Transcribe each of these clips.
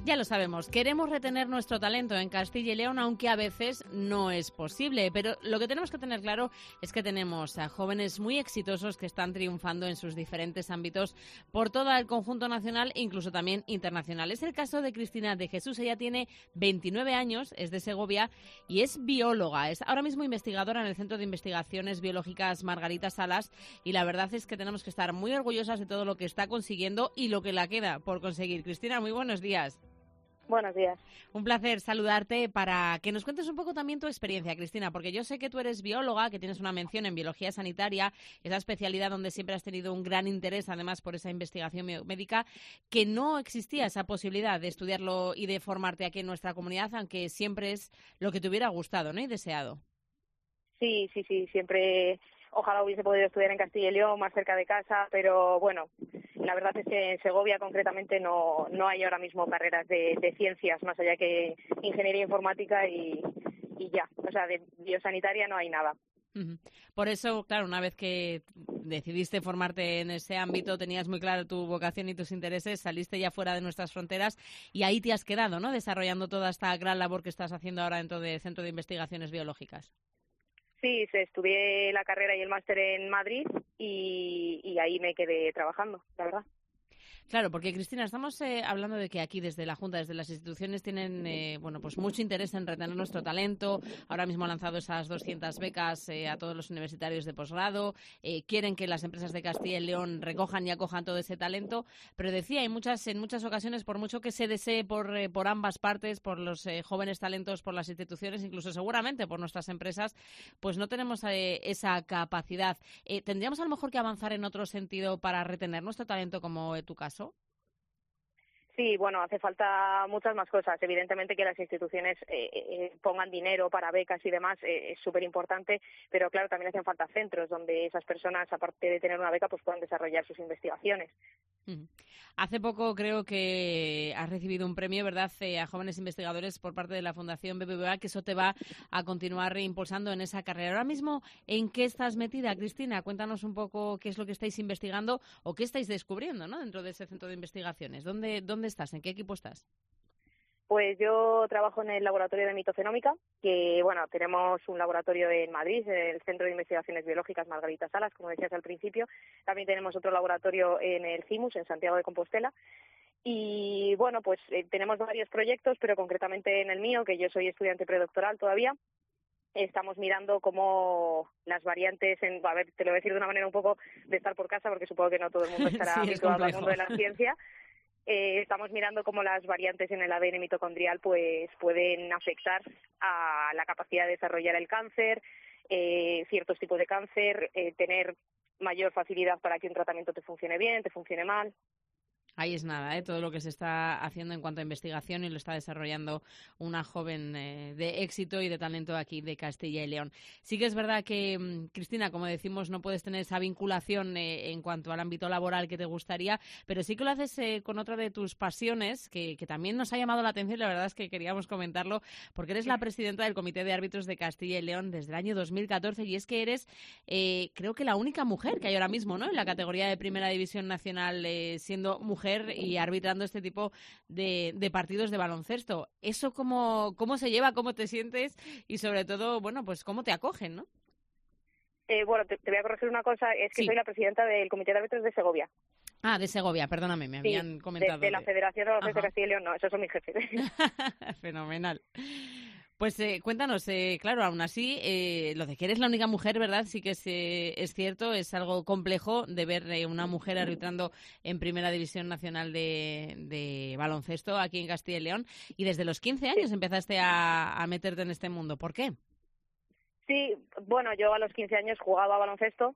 Ya lo sabemos, queremos retener nuestro talento en Castilla y León, aunque a veces no es posible. Pero lo que tenemos que tener claro es que tenemos a jóvenes muy exitosos que están triunfando en sus diferentes ámbitos por todo el conjunto nacional e incluso también internacional. Es el caso de Cristina de Jesús. Ella tiene 29 años, es de Segovia y es bióloga. Es ahora mismo investigadora en el Centro de Investigaciones Biológicas Margarita Salas, y la verdad es que tenemos que estar muy orgullosas de todo lo que está consiguiendo y lo que la queda por conseguir. Cristina, muy buenos días. Buenos días. Un placer saludarte para que nos cuentes un poco también tu experiencia, Cristina, porque yo sé que tú eres bióloga, que tienes una mención en biología sanitaria, esa especialidad donde siempre has tenido un gran interés, además por esa investigación médica, que no existía esa posibilidad de estudiarlo y de formarte aquí en nuestra comunidad, aunque siempre es lo que te hubiera gustado, ¿no? Y deseado. Sí, siempre ojalá hubiese podido estudiar en Castilla y León, más cerca de casa, pero bueno, la verdad es que en Segovia concretamente no hay ahora mismo carreras de ciencias, más allá que ingeniería informática y ya, o sea, de biosanitaria no hay nada. Por eso, claro, una vez que decidiste formarte en ese ámbito, tenías muy claro tu vocación y tus intereses, saliste ya fuera de nuestras fronteras y ahí te has quedado, ¿no? Desarrollando toda esta gran labor que estás haciendo ahora dentro del Centro de Investigaciones Biológicas. Sí, estudié la carrera y el máster en Madrid y ahí me quedé trabajando, la verdad. Claro, porque Cristina, estamos hablando de que aquí desde la Junta, desde las instituciones tienen pues mucho interés en retener nuestro talento. Ahora mismo han lanzado esas 200 becas a todos los universitarios de posgrado. Quieren que las empresas de Castilla y León recojan y acojan todo ese talento. Pero decía, en muchas ocasiones, por mucho que se desee por ambas partes, por los jóvenes talentos, por las instituciones, incluso seguramente por nuestras empresas, pues no tenemos esa capacidad. ¿Tendríamos a lo mejor que avanzar en otro sentido para retener nuestro talento, como en tu caso? Sí, bueno, hace falta muchas más cosas. Evidentemente que las instituciones pongan dinero para becas y demás es súper importante, pero claro, también hacen falta centros donde esas personas, aparte de tener una beca, pues puedan desarrollar sus investigaciones. Hace poco creo que has recibido un premio, ¿verdad?, a jóvenes investigadores por parte de la Fundación BBVA, que eso te va a continuar impulsando en esa carrera. Ahora mismo, ¿en qué estás metida, Cristina? Cuéntanos un poco qué es lo que estáis investigando o qué estáis descubriendo, ¿no?, dentro de ese centro de investigaciones. ¿Dónde estás? ¿En qué equipo estás? Pues yo trabajo en el laboratorio de mitogenómica, que bueno, tenemos un laboratorio en Madrid, en el Centro de Investigaciones Biológicas Margarita Salas, como decías al principio. También tenemos otro laboratorio en el CIMUS, en Santiago de Compostela. Y bueno, pues tenemos varios proyectos, pero concretamente en el mío, que yo soy estudiante predoctoral todavía, estamos mirando cómo las variantes, a ver, te lo voy a decir de una manera un poco de estar por casa, porque supongo que no todo el mundo estará sí, habituado al mundo de la ciencia. Estamos mirando cómo las variantes en el ADN mitocondrial pues pueden afectar a la capacidad de desarrollar el cáncer, ciertos tipos de cáncer, tener mayor facilidad para que un tratamiento te funcione bien, te funcione mal. Ahí es nada, todo lo que se está haciendo en cuanto a investigación, y lo está desarrollando una joven de éxito y de talento aquí de Castilla y León. Sí que es verdad que, Cristina, como decimos, no puedes tener esa vinculación en cuanto al ámbito laboral que te gustaría, pero sí que lo haces con otra de tus pasiones, que también nos ha llamado la atención, y la verdad es que queríamos comentarlo, porque eres la presidenta del Comité de Árbitros de Castilla y León desde el año 2014, y es que eres, creo que la única mujer que hay ahora mismo, ¿no?, en la categoría de Primera División Nacional, siendo mujer y arbitrando este tipo de partidos de baloncesto. ¿Eso cómo se lleva, cómo te sientes y sobre todo, bueno, pues cómo te acogen, ¿no? Bueno, te voy a corregir una cosa, es que sí. Soy la presidenta del Comité de Árbitros de Segovia. Ah, de Segovia, perdóname, me habían comentado. De la Federación de Baloncesto de Castilla y León, no, esos son mis jefes. Fenomenal. Pues cuéntanos, claro, aún así, lo de que eres la única mujer, ¿verdad? Sí que es cierto, es algo complejo de ver una mujer arbitrando en Primera División Nacional de baloncesto aquí en Castilla y León. Y desde los 15 años empezaste a meterte en este mundo. ¿Por qué? Sí, bueno, yo a los 15 años jugaba a baloncesto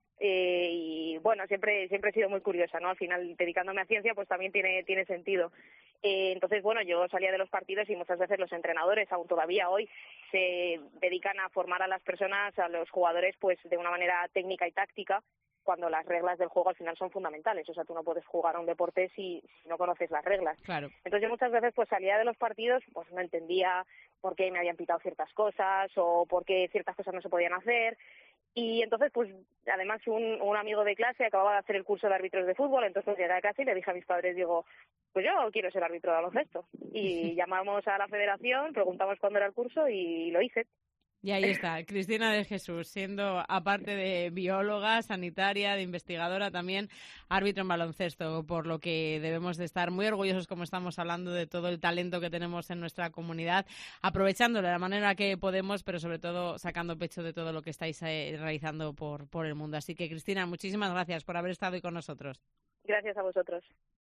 y bueno, siempre he sido muy curiosa, ¿no? Al final, dedicándome a ciencia, pues también tiene sentido. Entonces, bueno, yo salía de los partidos y muchas veces los entrenadores, aún todavía hoy, se dedican a formar a las personas, a los jugadores, pues de una manera técnica y táctica, cuando las reglas del juego al final son fundamentales. O sea, tú no puedes jugar a un deporte si no conoces las reglas. Claro. Entonces yo muchas veces pues salía de los partidos, pues no entendía por qué me habían pitado ciertas cosas o por qué ciertas cosas no se podían hacer. Y entonces, pues, además un amigo de clase acababa de hacer el curso de árbitros de fútbol, entonces llegué a casa y le dije a mis padres, digo, pues yo quiero ser árbitro de baloncesto. Y llamamos a la federación, preguntamos cuándo era el curso y lo hice. Y ahí está, Cristina de Jesús, siendo, aparte de bióloga, sanitaria, de investigadora, también árbitro en baloncesto, por lo que debemos de estar muy orgullosos, como estamos hablando, de todo el talento que tenemos en nuestra comunidad, aprovechándolo de la manera que podemos, pero sobre todo sacando pecho de todo lo que estáis realizando por el mundo. Así que, Cristina, muchísimas gracias por haber estado hoy con nosotros. Gracias a vosotros.